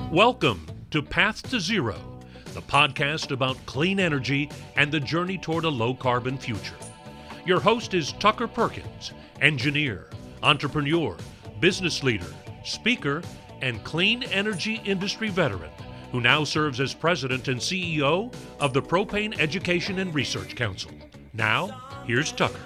Welcome to Path to Zero, the podcast about clean energy and the journey toward a low-carbon future. Your host is Tucker Perkins, engineer, entrepreneur, business leader, speaker, and clean energy industry veteran, who now serves as president and CEO of the Propane Education and Research Council. Now, here's Tucker.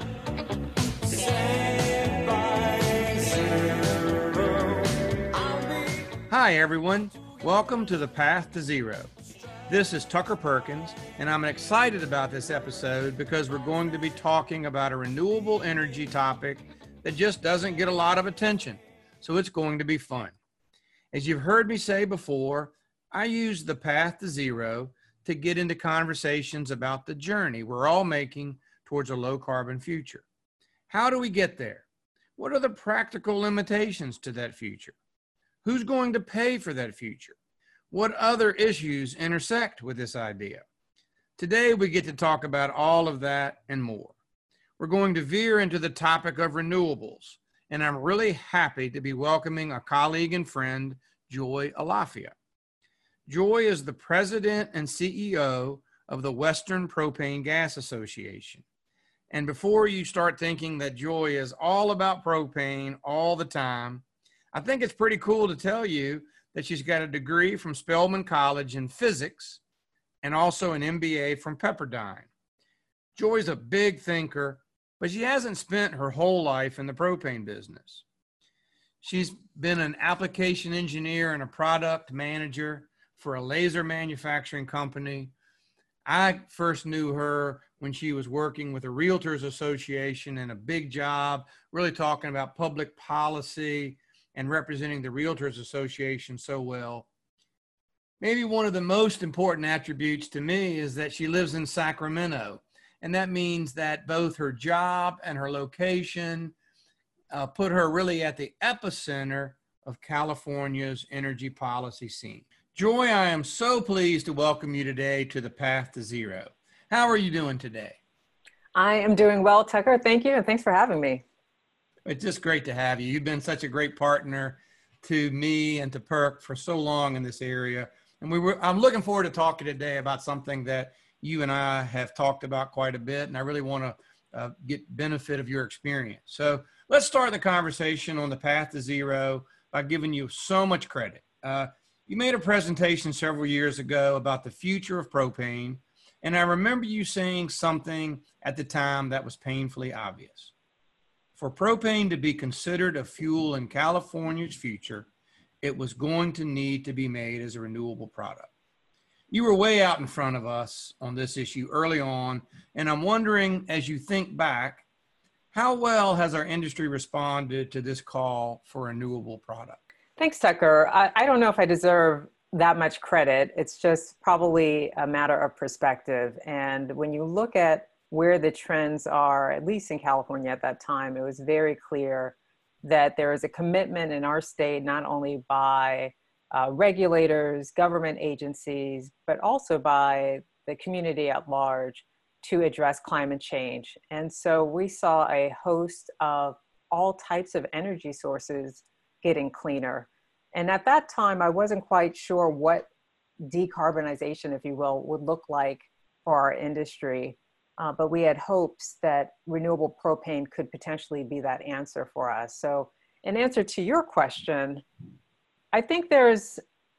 Hi, everyone. Welcome to the Path to Zero. This is Tucker Perkins, and I'm excited about this episode because we're going to be talking about a renewable energy topic that just doesn't get a lot of attention, so it's going to be fun. As you've heard me say before, I use the Path to Zero to get into conversations about the journey we're all making towards a low-carbon future. How do we get there? What are the practical limitations to that future? Who's going to pay for that future? What other issues intersect with this idea? Today, we get to talk about all of that and more. We're going to veer into the topic of renewables, and I'm really happy to be welcoming a colleague and friend, Joy Alafia. Joy is the president and CEO of the Western Propane Gas Association. And before you start thinking that Joy is all about propane all the time, I think it's pretty cool to tell you that she's got a degree from Spelman College in physics and also an MBA from Pepperdine. Joy's a big thinker, but she hasn't spent her whole life in the propane business. She's been an application engineer and a product manager for a laser manufacturing company. I first knew her when she was working with the Realtors Association in a big job, really talking about public policy and representing the Realtors Association so well. Maybe one of the most important attributes to me is that she lives in Sacramento. And that means that both her job and her location put her really at the epicenter of California's energy policy scene. Joy, I am so pleased to welcome you today to the Path to Zero. How are you doing today? I am doing well, Tucker. Thank you, and thanks for having me. It's just great to have you. You've been such a great partner to me and to Perk for so long in this area. And I'm looking forward to talking today about something that you and I have talked about quite a bit, and I really want to get benefit of your experience. So let's start the conversation on the Path to Zero by giving you so much credit. You made a presentation several years ago about the future of propane, and I remember you saying something at the time that was painfully obvious. For propane to be considered a fuel in California's future, it was going to need to be made as a renewable product. You were way out in front of us on this issue early on, and I'm wondering, as you think back, how well has our industry responded to this call for a renewable product? Thanks, Tucker. I don't know if I deserve that much credit. It's just probably a matter of perspective. And when you look at where the trends are, at least in California at that time, it was very clear that there is a commitment in our state, not only by regulators, government agencies, but also by the community at large to address climate change. And so we saw a host of all types of energy sources getting cleaner. And at that time, I wasn't quite sure what decarbonization, if you will, would look like for our industry. But we had hopes that renewable propane could potentially be that answer for us. So in answer to your question, I think there's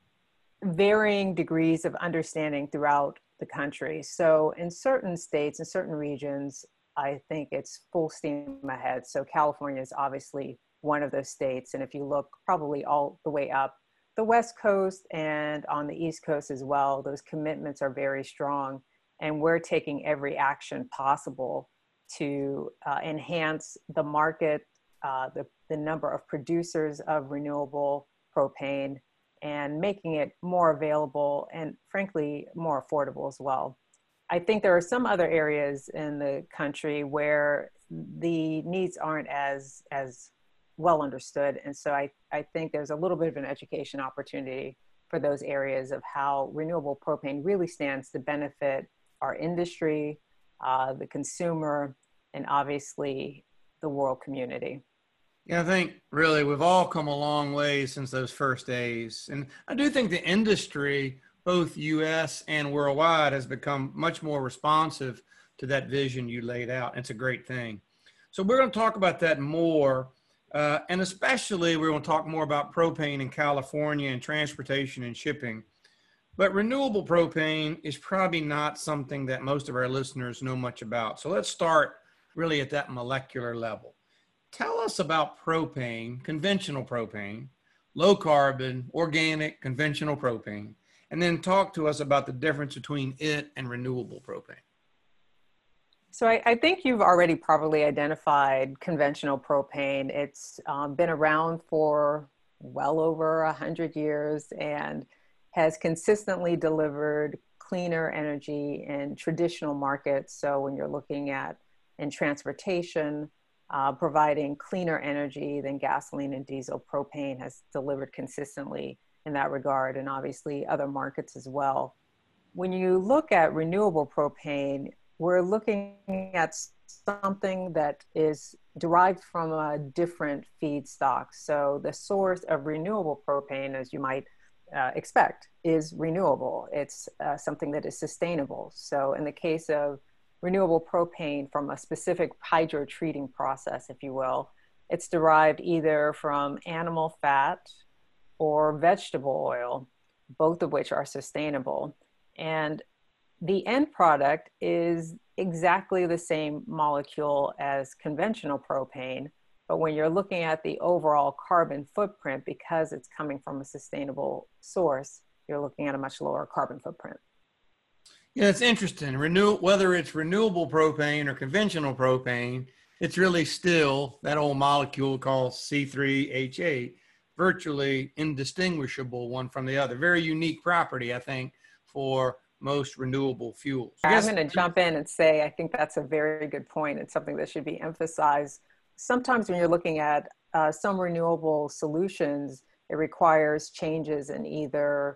varying degrees of understanding throughout the country. So in certain states, in certain regions, I think it's full steam ahead. So California is obviously one of those states. And if you look probably all the way up the West Coast and on the East Coast as well, those commitments are very strong. And we're taking every action possible to enhance the market, the number of producers of renewable propane, and making it more available and frankly, more affordable as well. I think there are some other areas in the country where the needs aren't as well understood. And so I think there's a little bit of an education opportunity for those areas of how renewable propane really stands to benefit our industry, the consumer, and obviously the world community. Yeah, I think really we've all come a long way since those first days. And I do think the industry, both US and worldwide, has become much more responsive to that vision you laid out. It's a great thing. So we're going to talk about that more. And especially we're going to talk more about propane in California and transportation and shipping. But renewable propane is probably not something that most of our listeners know much about. So let's start really at that molecular level. Tell us about propane, conventional propane, low carbon, organic, conventional propane, and then talk to us about the difference between it and renewable propane. So I think you've already probably identified conventional propane. It's been around for well over 100 years and has consistently delivered cleaner energy in traditional markets. So when you're looking at in transportation, providing cleaner energy than gasoline and diesel, propane has delivered consistently in that regard, and obviously other markets as well. When you look at renewable propane, we're looking at something that is derived from a different feedstock. So the source of renewable propane, as you might expect, is renewable. It's something that is sustainable. So in the case of renewable propane from a specific hydrotreating process, if you will, it's derived either from animal fat or vegetable oil, both of which are sustainable. And the end product is exactly the same molecule as conventional propane, but when you're looking at the overall carbon footprint, because it's coming from a sustainable source, you're looking at a much lower carbon footprint. Yeah, it's interesting. Whether it's renewable propane or conventional propane, it's really still that old molecule called C3H8, virtually indistinguishable one from the other. Very unique property, I think, for most renewable fuels. I'm going to jump in and say, I think that's a very good point. It's something that should be emphasized. Sometimes when you're looking at some renewable solutions, it requires changes in either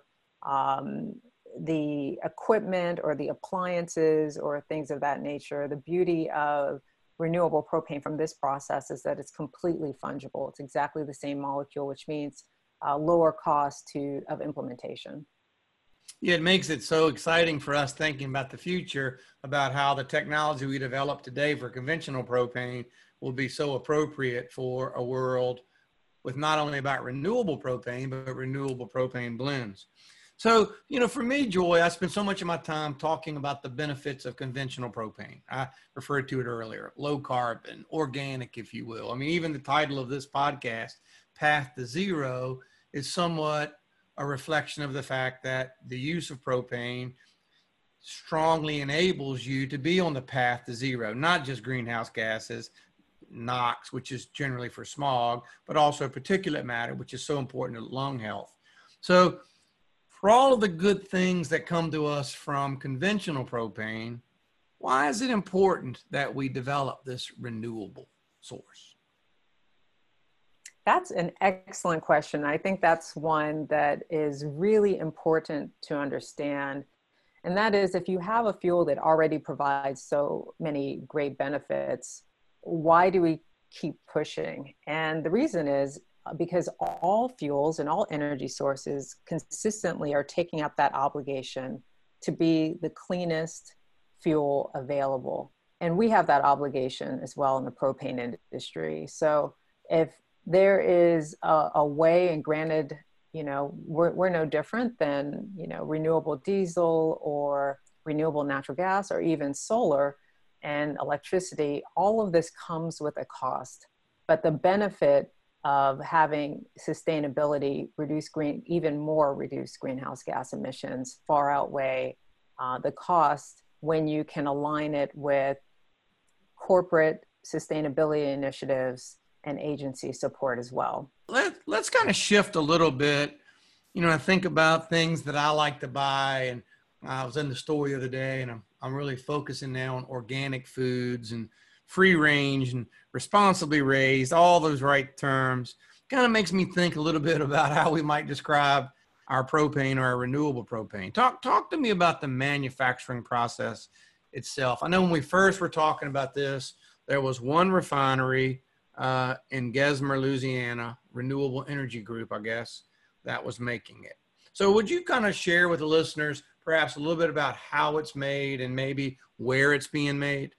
the equipment or the appliances or things of that nature. The beauty of renewable propane from this process is that it's completely fungible. It's exactly the same molecule, which means lower cost of implementation. Yeah, it makes it so exciting for us thinking about the future, about how the technology we develop today for conventional propane will be so appropriate for a world with not only about renewable propane, but renewable propane blends. So, for me, Joy, I spend so much of my time talking about the benefits of conventional propane. I referred to it earlier, low carbon, organic, if you will. I mean, even the title of this podcast, Path to Zero, is somewhat a reflection of the fact that the use of propane strongly enables you to be on the path to zero, not just greenhouse gases, NOx, which is generally for smog, but also particulate matter, which is so important to lung health. So for all of the good things that come to us from conventional propane, why is it important that we develop this renewable source? That's an excellent question. I think that's one that is really important to understand. And that is, if you have a fuel that already provides so many great benefits, why do we keep pushing? And the reason is because all fuels and all energy sources consistently are taking up that obligation to be the cleanest fuel available. And we have that obligation as well in the propane industry. So if there is a way, and granted, we're no different than, renewable diesel or renewable natural gas or even solar and electricity. All of this comes with a cost, but the benefit of having sustainability, even more reduced greenhouse gas emissions far outweigh the cost when you can align it with corporate sustainability initiatives and agency support as well. Let's kind of shift a little bit. I think about things that I like to buy, and I was in the store the other day, and I'm really focusing now on organic foods and free range and responsibly raised, all those right terms. Kind of makes me think a little bit about how we might describe our propane or our renewable propane. Talk to me about the manufacturing process itself. I know when we first were talking about this, there was one refinery in Geismar, Louisiana, Renewable Energy Group, I guess, that was making it. So would you kind of share with the listeners perhaps a little bit about how it's made and maybe where it's being made?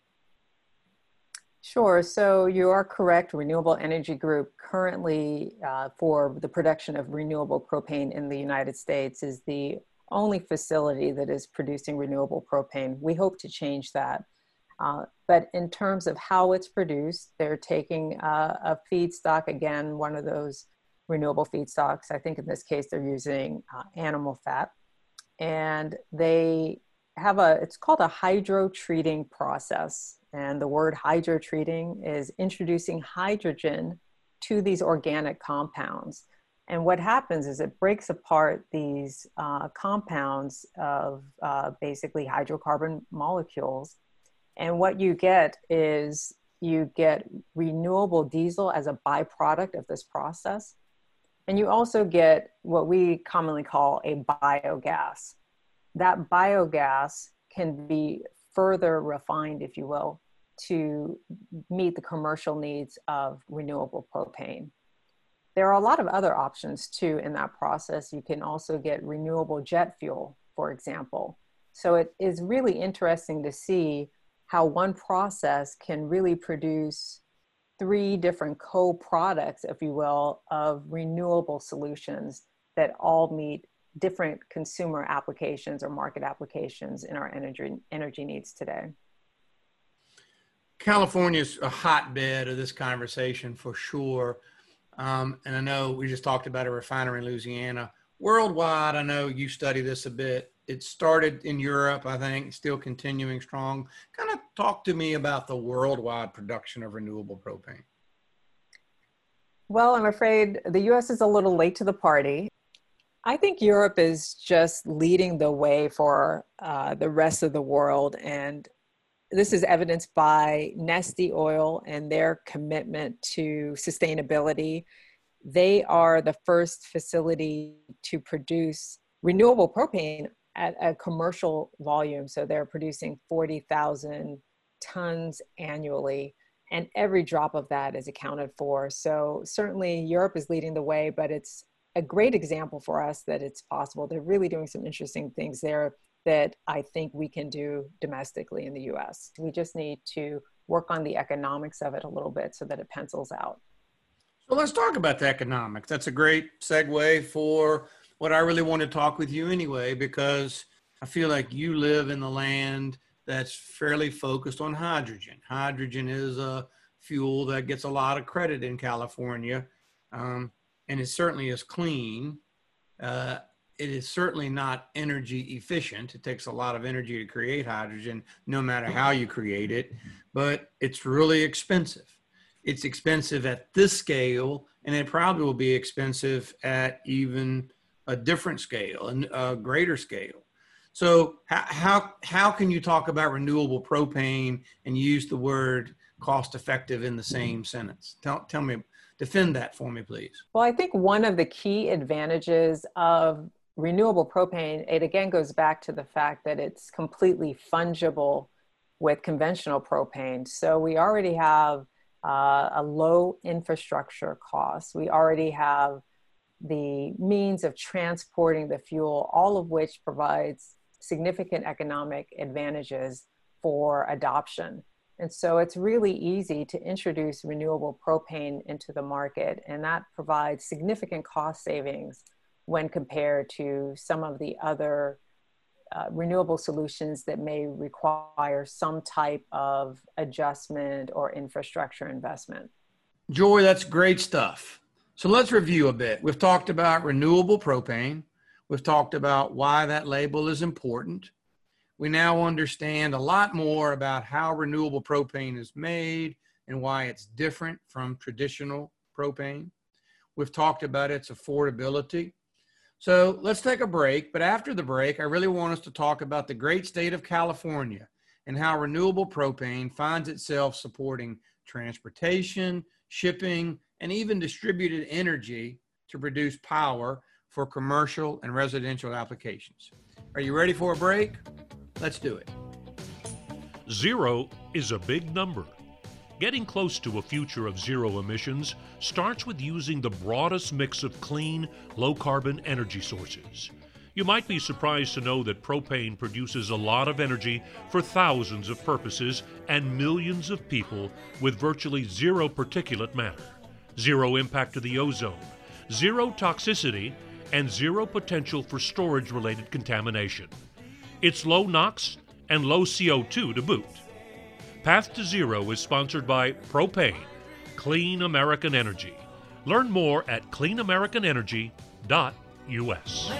Sure. So you are correct. Renewable Energy Group currently for the production of renewable propane in the United States is the only facility that is producing renewable propane. We hope to change that. But in terms of how it's produced, they're taking a feedstock, again, one of those renewable feedstocks. I think in this case, they're using animal fat. And they have it's called a hydrotreating process. And the word hydrotreating is introducing hydrogen to these organic compounds. And what happens is it breaks apart these compounds of basically hydrocarbon molecules. And what you get is you get renewable diesel as a byproduct of this process. And you also get what we commonly call a biogas. That biogas can be further refined, if you will, to meet the commercial needs of renewable propane. There are a lot of other options too in that process. You can also get renewable jet fuel, for example. So it is really interesting to see how one process can really produce 3 different co-products, if you will, of renewable solutions that all meet different consumer applications or market applications in our energy needs today. California's a hotbed of this conversation for sure. And I know we just talked about a refinery in Louisiana. Worldwide, I know you study this a bit. It started in Europe, I think, still continuing strong. Kind of talk to me about the worldwide production of renewable propane. Well, I'm afraid the US is a little late to the party. I think Europe is just leading the way for the rest of the world. And this is evidenced by Neste Oil and their commitment to sustainability. They are the first facility to produce renewable propane at a commercial volume. So they're producing 40,000 tons annually, and every drop of that is accounted for. So certainly Europe is leading the way, but it's a great example for us that it's possible. They're really doing some interesting things there that I think we can do domestically in the US. We just need to work on the economics of it a little bit so that it pencils out. So let's talk about the economics. That's a great segue for what I really want to talk with you anyway, because I feel like you live in the land that's fairly focused on hydrogen. Hydrogen is a fuel that gets a lot of credit in California, and it certainly is clean. It is certainly not energy efficient. It takes a lot of energy to create hydrogen, no matter how you create it, but it's really expensive. It's expensive at this scale, and it probably will be expensive at even a different scale, and a greater scale. So how can you talk about renewable propane and use the word cost effective in the same sentence? Tell me, defend that for me, please. Well, I think one of the key advantages of renewable propane, it again goes back to the fact that it's completely fungible with conventional propane. So we already have a low infrastructure cost. We already have the means of transporting the fuel, all of which provides significant economic advantages for adoption. And so it's really easy to introduce renewable propane into the market, and that provides significant cost savings when compared to some of the other renewable solutions that may require some type of adjustment or infrastructure investment. Joy, that's great stuff. So let's review a bit. We've talked about renewable propane. We've talked about why that label is important. We now understand a lot more about how renewable propane is made and why it's different from traditional propane. We've talked about its affordability. So let's take a break, but after the break, I really want us to talk about the great state of California and how renewable propane finds itself supporting transportation, shipping, and even distributed energy to produce power for commercial and residential applications. Are you ready for a break? Let's do it. 0 is a big number. Getting close to a future of zero emissions starts with using the broadest mix of clean, low-carbon energy sources. You might be surprised to know that propane produces a lot of energy for thousands of purposes and millions of people with virtually zero particulate matter, zero impact to the ozone, zero toxicity, and zero potential for storage-related contamination. It's low NOx and low CO2 to boot. Path to Zero is sponsored by Propane, Clean American Energy. Learn more at cleanamericanenergy.us.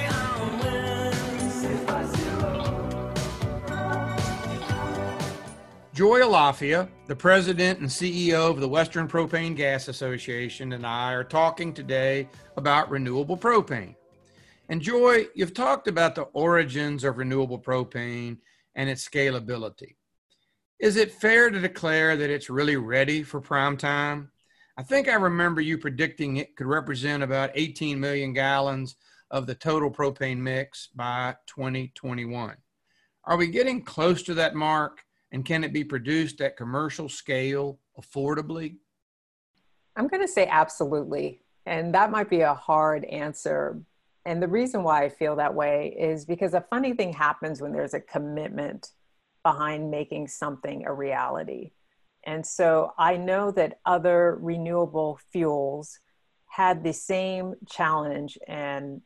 Joy Alafia, the president and CEO of the Western Propane Gas Association, and I are talking today about renewable propane. And Joy, you've talked about the origins of renewable propane and its scalability. Is it fair to declare that it's really ready for prime time? I think I remember you predicting it could represent about 18 million gallons of the total propane mix by 2021. Are we getting close to that mark? And can it be produced at commercial scale affordably? I'm going to say absolutely. And that might be a hard answer. And the reason why I feel that way is because a funny thing happens when there's a commitment behind making something a reality. And so I know that other renewable fuels had the same challenge and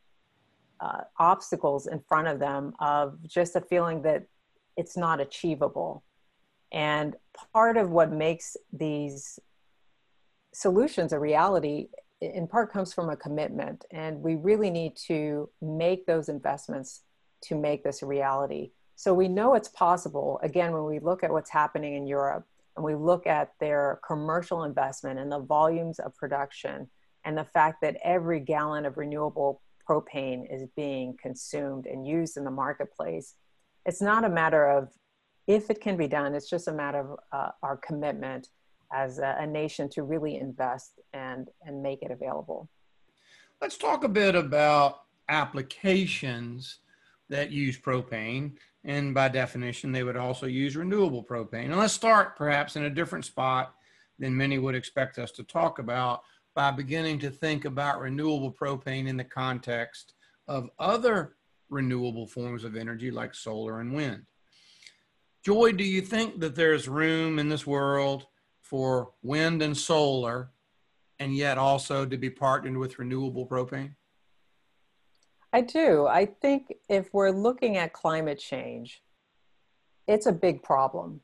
obstacles in front of them of just a feeling that it's not achievable. And part of what makes these solutions a reality, in part, comes from a commitment. And we really need to make those investments to make this a reality. So we know it's possible. Again, when we look at what's happening in Europe and we look at their commercial investment and the volumes of production and the fact that every gallon of renewable propane is being consumed and used in the marketplace, it's not a matter of if it can be done, it's just a matter of our commitment as a nation to really invest and make it available. Let's talk a bit about applications that use propane. And by definition, they would also use renewable propane. And let's start perhaps in a different spot than many would expect us to talk about by beginning to think about renewable propane in the context of other renewable forms of energy like solar and wind. Joy, do you think that there's room in this world for wind and solar and yet also to be partnered with renewable propane? I do. I think if we're looking at climate change, it's a big problem.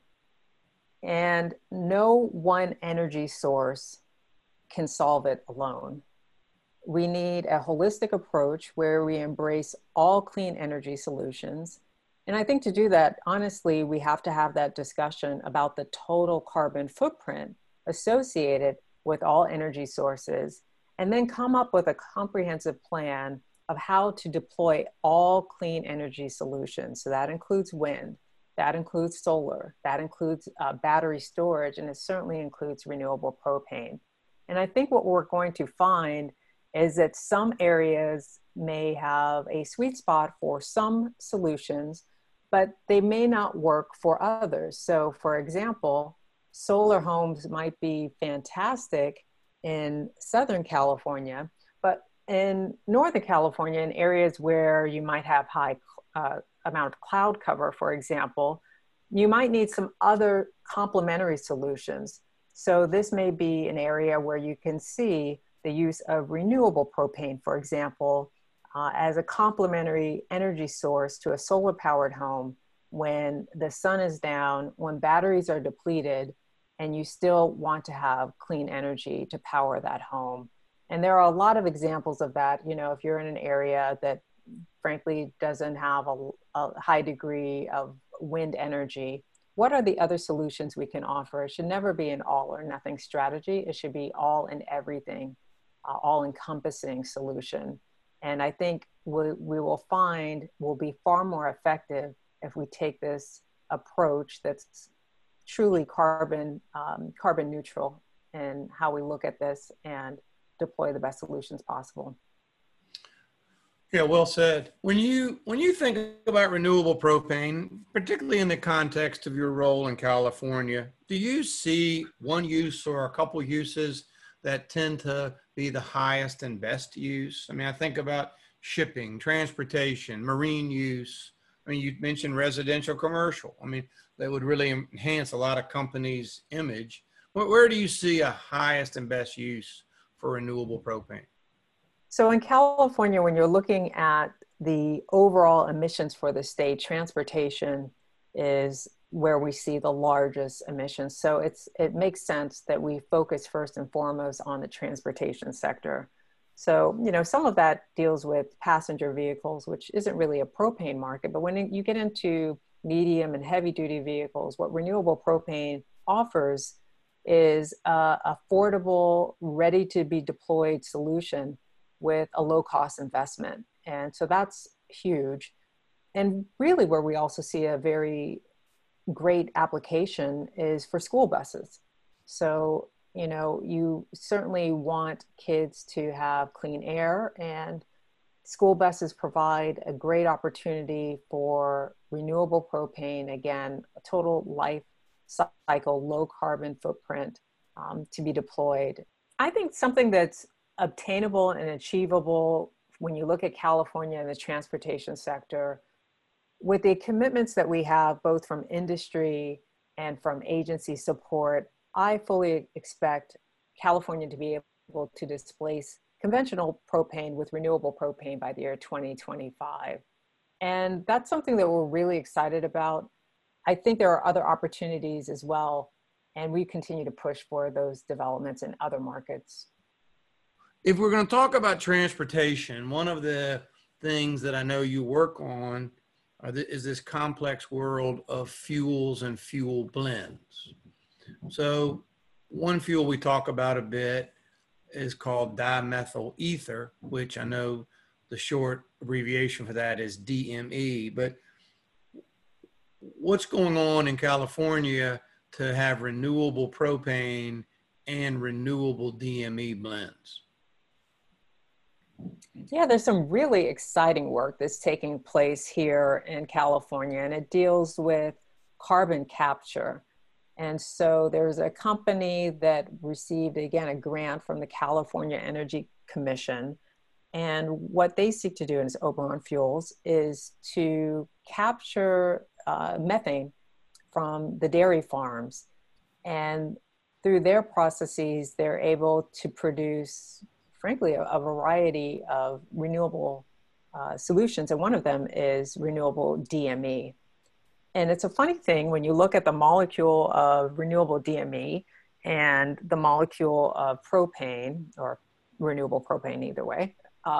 And no one energy source can solve it alone. We need a holistic approach where we embrace all clean energy solutions. And I think to do that, honestly, we have to have that discussion about the total carbon footprint associated with all energy sources, and then come up with a comprehensive plan of how to deploy all clean energy solutions. So that includes wind, that includes solar, that includes battery storage, and it certainly includes renewable propane. And I think what we're going to find is that some areas may have a sweet spot for some solutions, but they may not work for others. So for example, solar homes might be fantastic in Southern California, but in Northern California, in areas where you might have high amount of cloud cover, for example, you might need some other complementary solutions. So this may be an area where you can see the use of renewable propane, for example, as a complementary energy source to a solar powered home when the sun is down, when batteries are depleted, and you still want to have clean energy to power that home. And there are a lot of examples of that. You know, if you're in an area that frankly doesn't have a high degree of wind energy, what are the other solutions we can offer? It should never be an all or nothing strategy. It should be all and everything, all encompassing solution. And I think we will find will be far more effective if we take this approach that's truly carbon neutral in how we look at this and deploy the best solutions possible. Yeah, well said. When you think about renewable propane, particularly in the context of your role in California, do you see one use or a couple uses that tend to be the highest and best use? I mean, I think about shipping, transportation, marine use. I mean, you mentioned residential, commercial. I mean, that would really enhance a lot of companies' image. Where do you see a highest and best use for renewable propane? So in California, when you're looking at the overall emissions for the state, transportation is where we see the largest emissions. So it makes sense that we focus first and foremost on the transportation sector. So, some of that deals with passenger vehicles, which isn't really a propane market, but when you get into medium and heavy duty vehicles, what renewable propane offers is a affordable, ready to be deployed solution with a low cost investment. And so that's huge. And really where we also see a very great application is for school buses. So, you certainly want kids to have clean air, and school buses provide a great opportunity for renewable propane, again, a total life cycle, low carbon footprint to be deployed. I think something that's obtainable and achievable when you look at California and the transportation sector, with the commitments that we have both from industry and from agency support, I fully expect California to be able to displace conventional propane with renewable propane by the year 2025. And that's something that we're really excited about. I think there are other opportunities as well, and we continue to push for those developments in other markets. If we're going to talk about transportation, one of the things that I know you work on is this complex world of fuels and fuel blends. So one fuel we talk about a bit is called dimethyl ether, which I know the short abbreviation for that is DME. But what's going on in California to have renewable propane and renewable DME blends? Yeah, there's some really exciting work that's taking place here in California, and it deals with carbon capture. And so there's a company that received, again, a grant from the California Energy Commission. And what they seek to do in Oberon Fuels is to capture methane from the dairy farms. And through their processes, they're able to produce, frankly, a variety of renewable solutions. And one of them is renewable DME. And it's a funny thing when you look at the molecule of renewable DME and the molecule of propane, or renewable propane either way,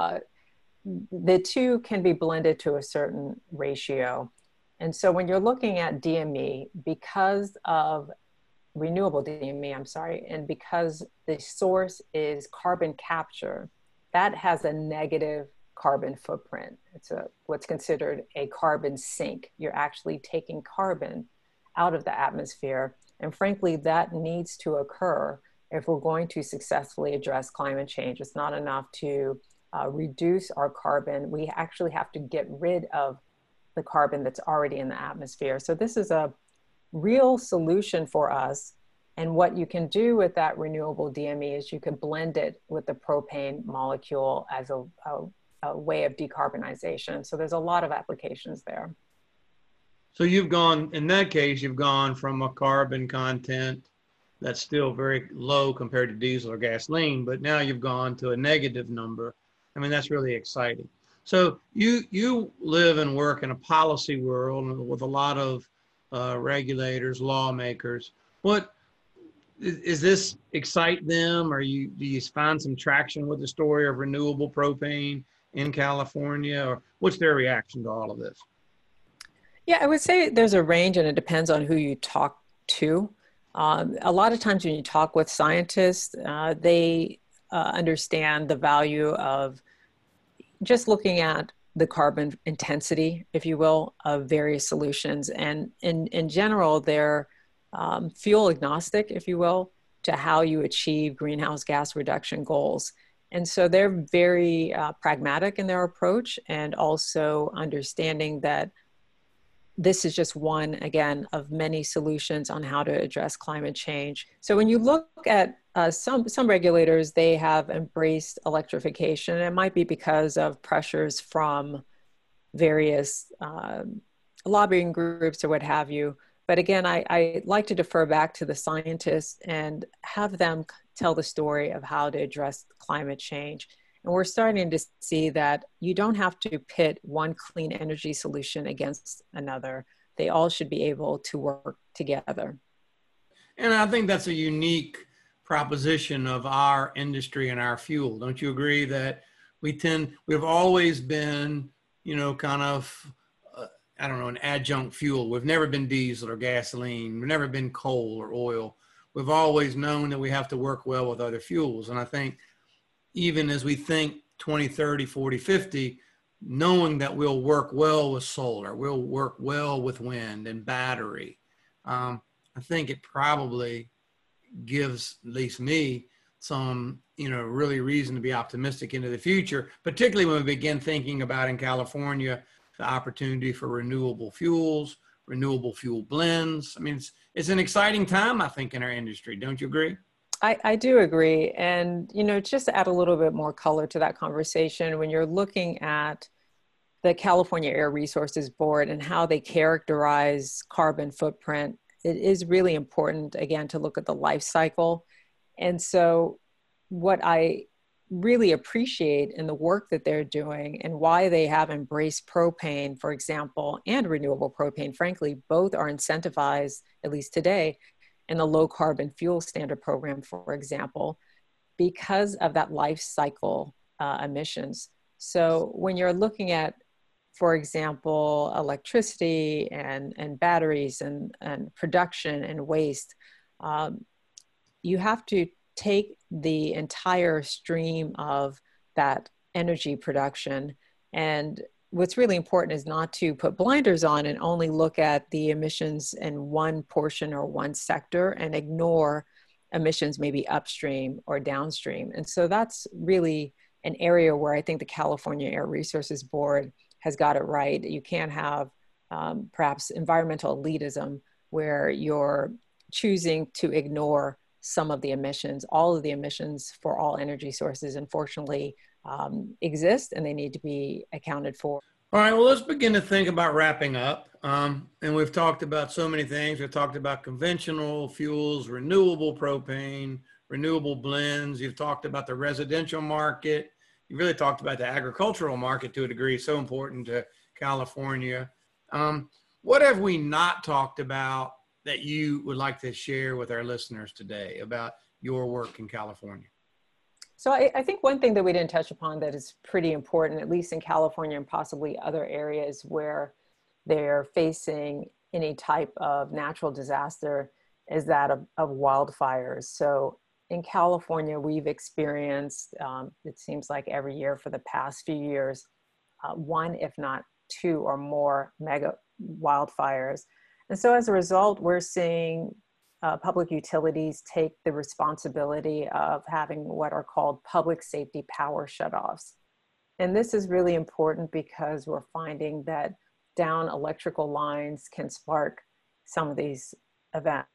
the two can be blended to a certain ratio. And so when you're looking at DME, because of renewable DME, and because the source is carbon capture, that has a negative carbon footprint. It's what's considered a carbon sink. You're actually taking carbon out of the atmosphere. And frankly, that needs to occur if we're going to successfully address climate change. It's not enough to reduce our carbon. We actually have to get rid of the carbon that's already in the atmosphere. So this is a real solution for us. And what you can do with that renewable DME is you can blend it with the propane molecule as a way of decarbonization. So there's a lot of applications there. So in that case, you've gone from a carbon content that's still very low compared to diesel or gasoline, but now you've gone to a negative number. I mean, that's really exciting. So you live and work in a policy world with a lot of regulators, lawmakers. What is this excite them? Do you find some traction with the story of renewable propane in California, or what's their reaction to all of this? Yeah, I would say there's a range, and it depends on who you talk to. A lot of times when you talk with scientists, they understand the value of just looking at the carbon intensity, if you will, of various solutions. And in general, they're fuel agnostic, if you will, to how you achieve greenhouse gas reduction goals. And so they're very pragmatic in their approach, and also understanding that this is just one, again, of many solutions on how to address climate change. So when you look at some regulators, they have embraced electrification. And it might be because of pressures from various lobbying groups or what have you. But again, I like to defer back to the scientists and have them tell the story of how to address climate change. And we're starting to see that you don't have to pit one clean energy solution against another. They all should be able to work together. And I think that's a unique proposition of our industry and our fuel. Don't you agree that we've always been, kind of, I don't know, an adjunct fuel. We've never been diesel or gasoline. We've never been coal or oil. We've always known that we have to work well with other fuels. And I think even as we think 20, 30, 40, 50, knowing that we'll work well with solar, we'll work well with wind and battery, I think it probably gives, at least me, some, really reason to be optimistic into the future, particularly when we begin thinking about in California, the opportunity for renewable fuels, renewable fuel blends. I mean, it's an exciting time, I think, in our industry. Don't you agree? I do agree. And, just to add a little bit more color to that conversation, when you're looking at the California Air Resources Board and how they characterize carbon footprint, it is really important, again, to look at the life cycle. And so what I really appreciate in the work that they're doing and why they have embraced propane, for example, and renewable propane, frankly, both are incentivized, at least today, in the low carbon fuel standard program, for example, because of that life cycle emissions. So when you're looking at, for example, electricity and batteries and production and waste, you have to take the entire stream of that energy production. And what's really important is not to put blinders on and only look at the emissions in one portion or one sector and ignore emissions maybe upstream or downstream. And so that's really an area where I think the California Air Resources Board has got it right. You can't have perhaps environmental elitism where you're choosing to ignore some of the emissions. All of the emissions for all energy sources, unfortunately, exist, and they need to be accounted for. All right, well, let's begin to think about wrapping up. And we've talked about so many things. We've talked about conventional fuels, renewable propane, renewable blends. You've talked about the residential market. You really talked about the agricultural market to a degree, so important to California. What have we not talked about that you would like to share with our listeners today about your work in California? So I think one thing that we didn't touch upon that is pretty important, at least in California and possibly other areas where they're facing any type of natural disaster, is that of wildfires. So in California, we've experienced, it seems like every year for the past few years, one, if not two or more mega wildfires. And so as a result, we're seeing public utilities take the responsibility of having what are called public safety power shutoffs. And this is really important because we're finding that down electrical lines can spark some of these events.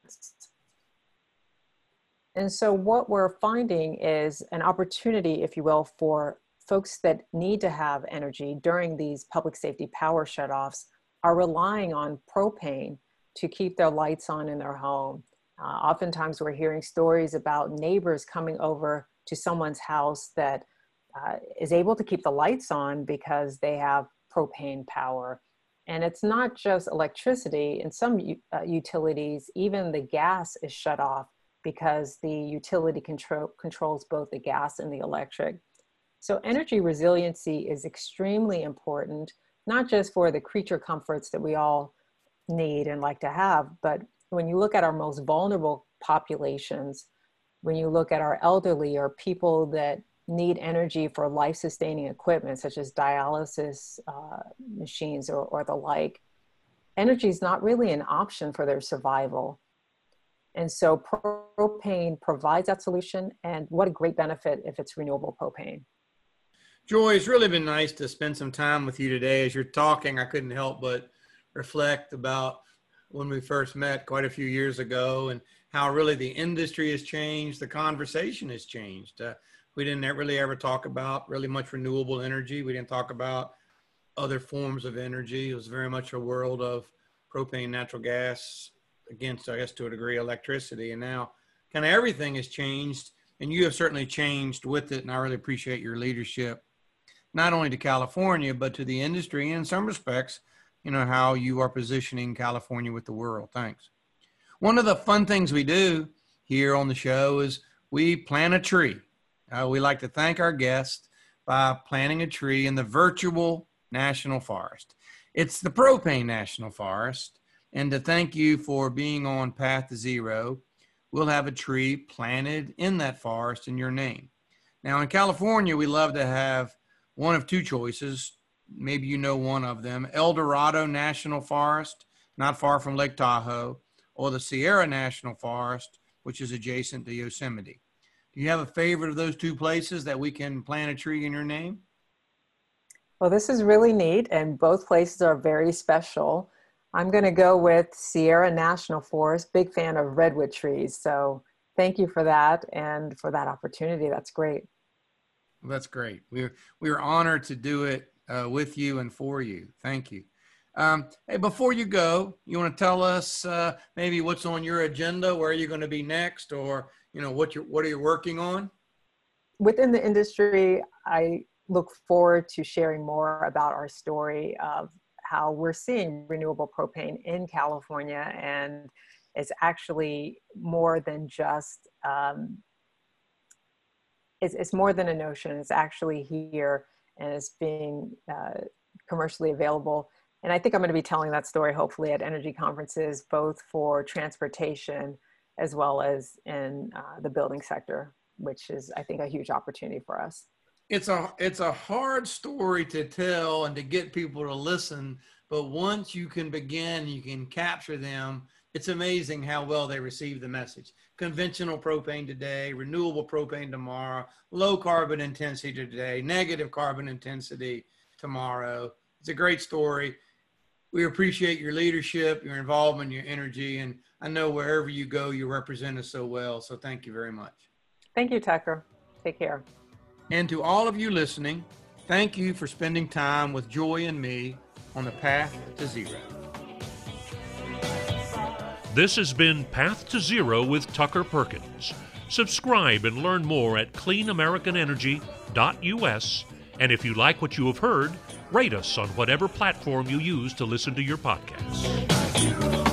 And so what we're finding is an opportunity, if you will, for folks that need to have energy during these public safety power shutoffs are relying on propane to keep their lights on in their home. Oftentimes we're hearing stories about neighbors coming over to someone's house that is able to keep the lights on because they have propane power. And it's not just electricity. In some utilities, even the gas is shut off because the utility controls both the gas and the electric. So energy resiliency is extremely important, not just for the creature comforts that we all need and like to have, but when you look at our most vulnerable populations, when you look at our elderly or people that need energy for life-sustaining equipment, such as dialysis machines or the like, energy is not really an option for their survival. And so propane provides that solution, and what a great benefit if it's renewable propane. Joy, it's really been nice to spend some time with you today. As you're talking, I couldn't help but reflect about when we first met quite a few years ago and how really the industry has changed, the conversation has changed. We didn't really ever talk about really much renewable energy. We didn't talk about other forms of energy. It was very much a world of propane, natural gas, against, I guess, to a degree, electricity. And now kind of everything has changed, and you have certainly changed with it. And I really appreciate your leadership, not only to California, but to the industry, and in some respects, you know, how you are positioning California with the world. Thanks. One of the fun things we do here on the show is we plant a tree. We like to thank our guests by planting a tree in the virtual National Forest. It's the Propane National Forest. And to thank you for being on Path to Zero, we'll have a tree planted in that forest in your name. Now, in California, we love to have one of two choices. Maybe you know one of them: El Dorado National Forest, not far from Lake Tahoe, or the Sierra National Forest, which is adjacent to Yosemite. Do you have a favorite of those two places that we can plant a tree in your name? Well, this is really neat, and both places are very special. I'm going to go with Sierra National Forest. Big fan of redwood trees. So thank you for that and for that opportunity. That's great. Well, that's great. We're honored to do it with you and for you. Thank you. Hey, before you go, you want to tell us maybe what's on your agenda, where are you going to be next, or you know what are you working on? Within the industry, I look forward to sharing more about our story of how we're seeing renewable propane in California, and it's actually more than just it's more than a notion. It's actually here, and it's being commercially available. And I think I'm going to be telling that story hopefully at energy conferences, both for transportation as well as in the building sector, which is, I think, a huge opportunity for us. It's a hard story to tell and to get people to listen, but once you can begin, you can capture them. It's amazing how well they receive the message. Conventional propane today, renewable propane tomorrow, low carbon intensity today, negative carbon intensity tomorrow. It's a great story. We appreciate your leadership, your involvement, your energy, and I know wherever you go, you represent us so well. So thank you very much. Thank you, Tucker. Take care. And to all of you listening, thank you for spending time with Joy and me on the Path to Zero. This has been Path to Zero with Tucker Perkins. Subscribe and learn more at cleanamerikanenergy.us. And if you like what you have heard, rate us on whatever platform you use to listen to your podcasts.